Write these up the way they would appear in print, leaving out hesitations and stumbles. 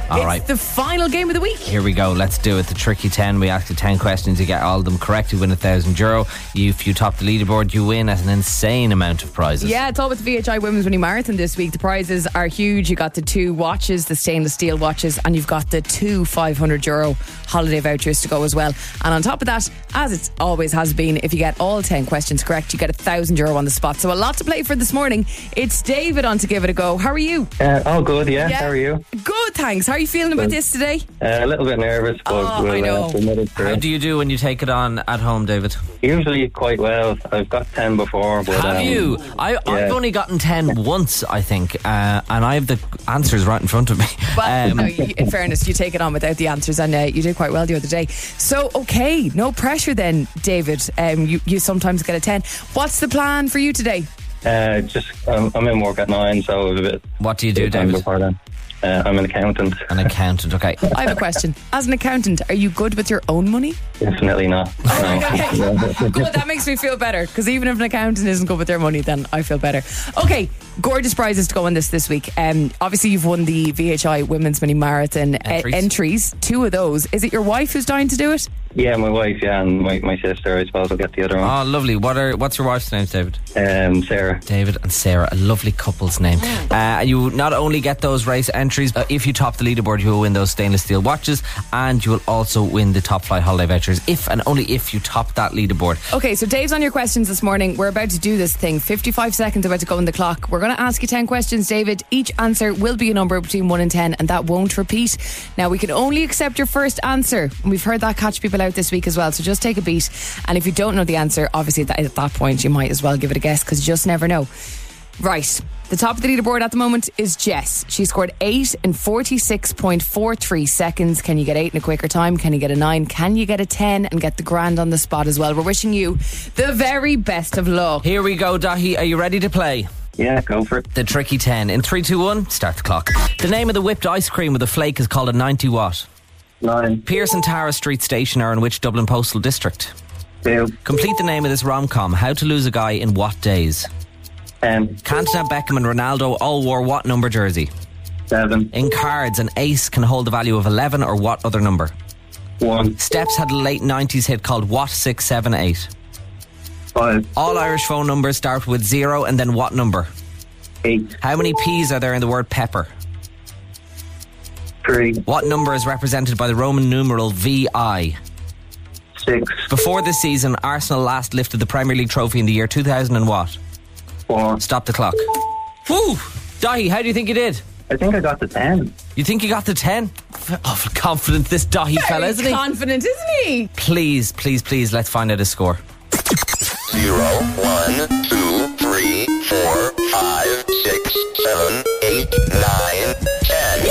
All right. It's the final game of the week. Here we go. Let's do it. The Tricky 10. We ask you 10 questions. You get all of them correct. You win €1,000. If you top the leaderboard, you win at an insane amount of prizes. Yeah, it's all with the VHI Women's Mini Marathon this week. The prizes are huge. You got the 2 watches, the stainless steel watches, and you've got the 2 €500 holiday vouchers to go as well. And on top of that, as it always has been, if you get all 10 questions correct, you get €1,000 on the spot. So a lot to play for this morning. It's David on to give it a go. How are you? All good, yeah. How are you? Good, thanks. How are you feeling about this today? A little bit nervous, but I know. How do you do when you take it on at home, David? Usually quite well. I've got 10 before. But, Have you? I've only gotten 10 once, I think, and I have the answers right in front of me. Well, no, in fairness, you take it on without the answers, and you did quite well the other day. So, okay, no pressure then, David. You sometimes get a 10. What's the plan for you today? I'm in work at 9, so a bit. What do you do, David? Before then. I'm an accountant. An accountant, okay. I have a question. As an accountant, are you good with your own money? Definitely not. Okay. Good, that makes me feel better, because even if an accountant isn't good with their money, then I feel better. Okay, gorgeous prizes to go on this week. Obviously, you've won the VHI Women's Mini Marathon entries. 2 of those. Is it your wife who's dying to do it? Yeah, my wife, and my sister, I suppose, will get the other one. Oh, lovely. What's your wife's name, David? Sarah. David and Sarah, a lovely couple's name. You not only get those race entries, if you top the leaderboard, you will win those stainless steel watches, and you will also win the Top Flight holiday vouchers, if and only if you top that leaderboard. Okay, so Dave's on your questions this morning. We're about to do this thing. 55 seconds about to go on the clock. We're going to ask you 10 questions, David. Each answer will be a number between 1 and 10, and that won't repeat. Now, we can only accept your first answer, and we've heard that catch people out this week as well, so just take a beat. And if you don't know the answer, obviously at that point you might as well give it a guess, because you just never know. Right, the top of the leaderboard at the moment is Jess. She scored 8 in 46.43 seconds. Can you get 8 in a quicker time? Can you get a 9? Can you get a 10 and get the grand on the spot as well? We're wishing you the very best of luck. Here we go, Dahi. Are you ready to play? Yeah, go for it. The Tricky 10. In 3, 2, 1, start the clock. The name of the whipped ice cream with a flake is called a 90 what? 9. Pierce and Tara Street Station are in which Dublin postal district? 2. Complete the name of this rom-com. How to Lose a Guy in What Days? 10. Cantona, Beckham and Ronaldo all wore what number jersey? 7. In cards, an ace can hold the value of 11 or what other number? 1. Steps had a late 90s hit called What 678? 5. All Irish phone numbers start with 0 and then what number? 8. How many P's are there in the word pepper? 3. What number is represented by the Roman numeral VI? 6. Before this season, Arsenal last lifted the Premier League trophy in the year 2000 and what? 4. Stop the clock. Woo! Dahi, how do you think you did? I think I got the 10. You think you got the 10? Oh, confident this Dahi fella, isn't he? Confident, isn't he? Please, let's find out his score. 0, 1, 2, 3, 4, 5, 6, 7, 8, 9, 10.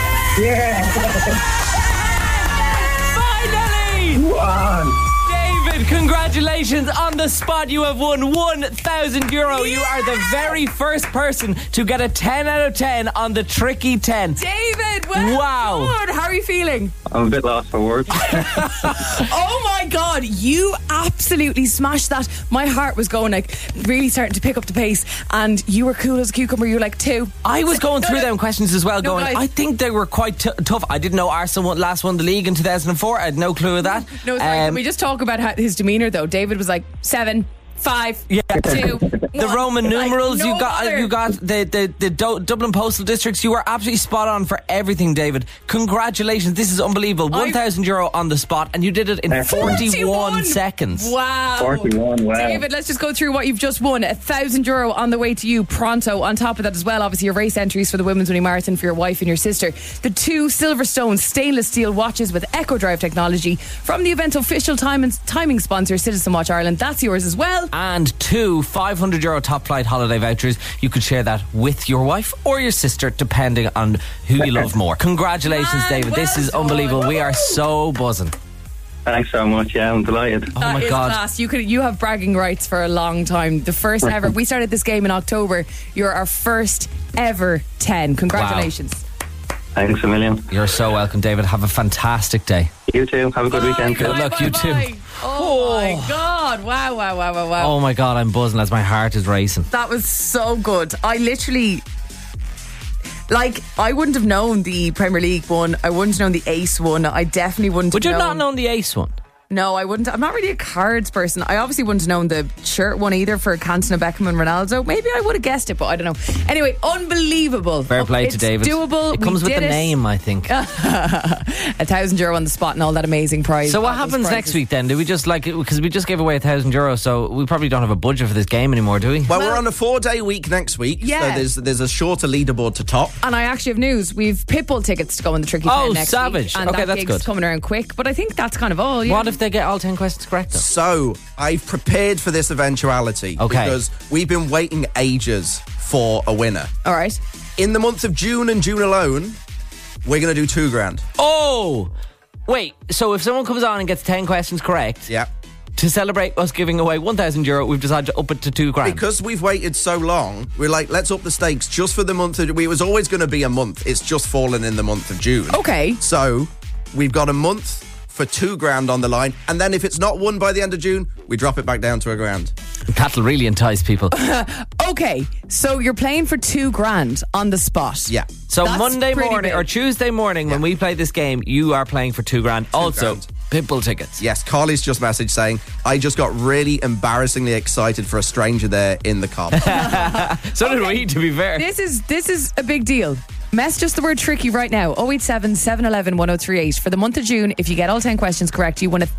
Finally! Wow. David, congratulations. On the spot, you have won €1,000. You are the very first person to get a 10 out of 10 on the Tricky 10. David, well Wow. done. How are you feeling? I'm a bit lost for words. Oh my God, you absolutely smashed that. My heart was going like really starting to pick up the pace, and you were cool as a cucumber. You were like 2. I was going through them questions as well, going, guys. I think they were quite tough. I didn't know Arsenal last won the league in 2004. I had no clue of that. No, sorry, can we just talk about his demeanour though? David was like 7, 5, Yeah. 2, The 1. Roman numerals, Like, no you got bother. the Dublin postal districts. You were absolutely spot on for everything, David. Congratulations, this is unbelievable. €1,000 on the spot, and you did it in 41 seconds. Wow. 41, wow. David, let's just go through what you've just won. €1,000 on the way to you pronto. On top of that as well, obviously your race entries for the Women's Mini Marathon for your wife and your sister. The 2 Silverstone stainless steel watches with Echo Drive technology from the event official timing sponsor Citizen Watch Ireland. That's yours as well. And 2 €500 Top Flight holiday vouchers. You could share that with your wife or your sister, depending on who you love more. Congratulations, Man, David. This well is unbelievable. done. We are so buzzing. Thanks so much. Yeah, I'm delighted. Oh That my is God. class. You have bragging rights for a long time. The first ever. We started this game in October. You're our first ever 10. Congratulations. Thanks a million. You're so welcome, David. Have a fantastic day. You too. Have a good weekend. Good luck, you too. Oh my God. Wow. Oh my God, I'm buzzing as my heart is racing. That was so good. I literally... Like, I wouldn't have known the Premier League one. I wouldn't have known the Ace one. I definitely wouldn't Would have you known. have not known the Ace one? No, I wouldn't. I'm not really a cards person. I obviously wouldn't have known the shirt one either for Cantona, Beckham and Ronaldo. Maybe I would have guessed it, but I don't know. Anyway, unbelievable. Fair play It's to David. doable. It comes We with did the it. name, I think. €1,000 on the spot and all that amazing prize. So what all those happens prizes. next week then? Do we just because we just gave away €1,000, so we probably don't have a budget for this game anymore, do we? Well, we're on a 4-day week next week, Yeah. so there's a shorter leaderboard to top. And I actually have news. We've Pitbull tickets to go in the Tricky 10 Oh, next savage. week. And Okay, that that's gig's good. coming around quick. But I think that's kind of all. Yeah. What if they get all 10 questions correct though? So I've prepared for this eventuality Okay. because we've been waiting ages for a winner. All right. In the month of June and June alone, we're going to do £2,000. Oh! Wait, so if someone comes on and gets 10 questions correct, Yeah. to celebrate us giving away €1,000, we've decided to up it to £2,000. Because we've waited so long, we're like, let's up the stakes just for the month of... It was always going to be a month. It's just fallen in the month of June. Okay. So we've got a month for £2,000 on the line. And then if it's not won by the end of June, we drop it back down to £1,000. That'll really entice people. Okay. So you're playing for $2,000 on the spot. Yeah. So That's Monday pretty morning big. or Tuesday morning when we play this game, you are playing for £2,000. Also, Pitbull tickets. Yes, Carly's just messaged saying, I just got really embarrassingly excited for a stranger there in the car. So did we, to be fair. This is a big deal. Message us the word tricky right now. 087 711 1038. For the month of June, if you get all 10 questions correct, you win a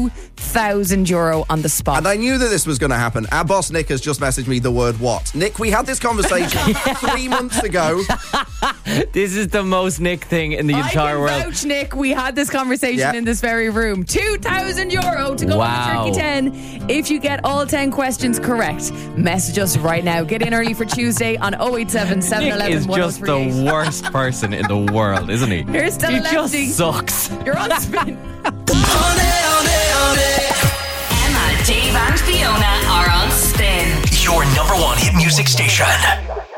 €2,000 on the spot. And I knew that this was going to happen. Our boss, Nick, has just messaged me the word what. Nick, we had this conversation 3 months ago. This is the most Nick thing in the entire I world. can vouch, Nick. We had this conversation Yeah. in this very room. €2,000 to go Wow. on the Tricky 10. If you get all 10 questions correct, message us right now. Get in early for Tuesday on 087 Nick 711 is just the 1038. worst person in the world, isn't he? Here's Stella He just Lefty. sucks. You're on spin. Emma, Dave and Fiona are on Spin. Your number one hit music station.